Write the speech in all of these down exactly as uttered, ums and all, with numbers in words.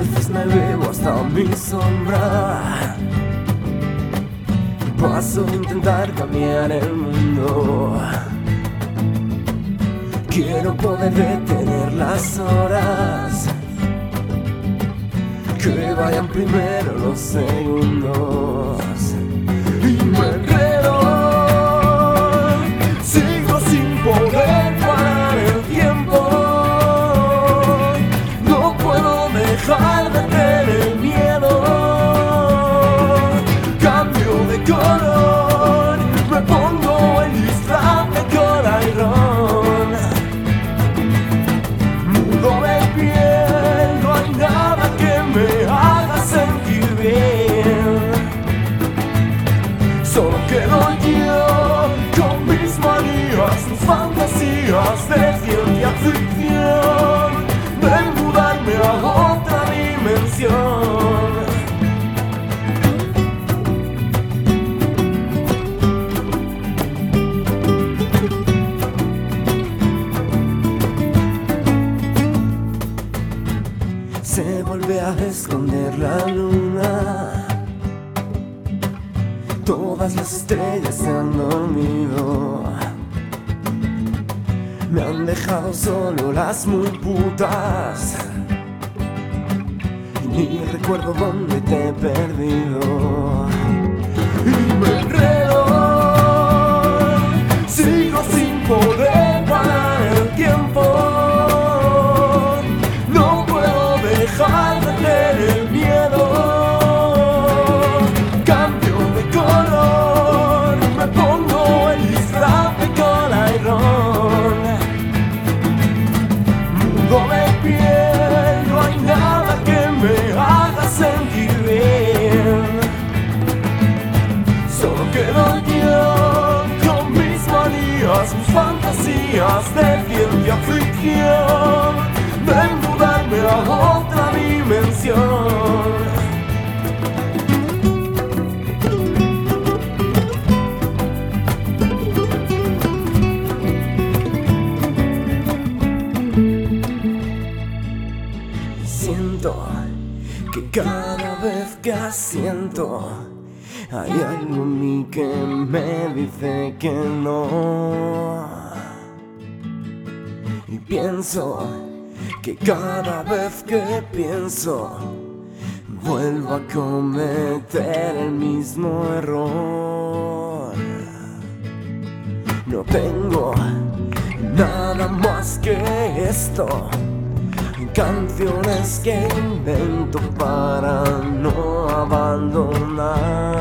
veces me bebo hasta mi sombra. Paso a intentar cambiar el mundo. Quiero poder detener las horas, que vayan primero los segundos. Y me enredo, sigo sin poder parar el tiempo. No puedo dejar de tener miedo. Cambio de color, me pongo el disfraz de cola y ron. Mudo de piel, no hay nada que me haga sentir bien. Solo quedo yo con mis manías, mis fantasías de ciencia ficción, de mudarme a otra dimensión. Se vuelve a esconder la luna, todas las estrellas se han dormido. Me han dejado solo las muy putas, y ni recuerdo dónde te he perdido. Y me enredo, sigo sin poder parar el tiempo. No puedo dejar de tener miedo. Cambio de color, me pongo el disfraz de cola y ron. Mudo de piel, no hay nada que me haga sentir bien. Solo quedo yo con mis manías, mis fantasías de ciencia ficción, de mudarme a otra dimensión. Siento que cada vez que asiento hay algo en mí que me dice que no. Y pienso que cada vez que pienso vuelvo a cometer el mismo error. No tengo nada más que esto, canciones que invento para no abandonar.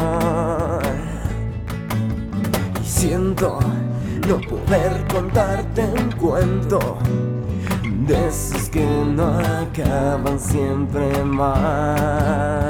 Y siento no poder contarte un cuento de esos que no acaban siempre mal.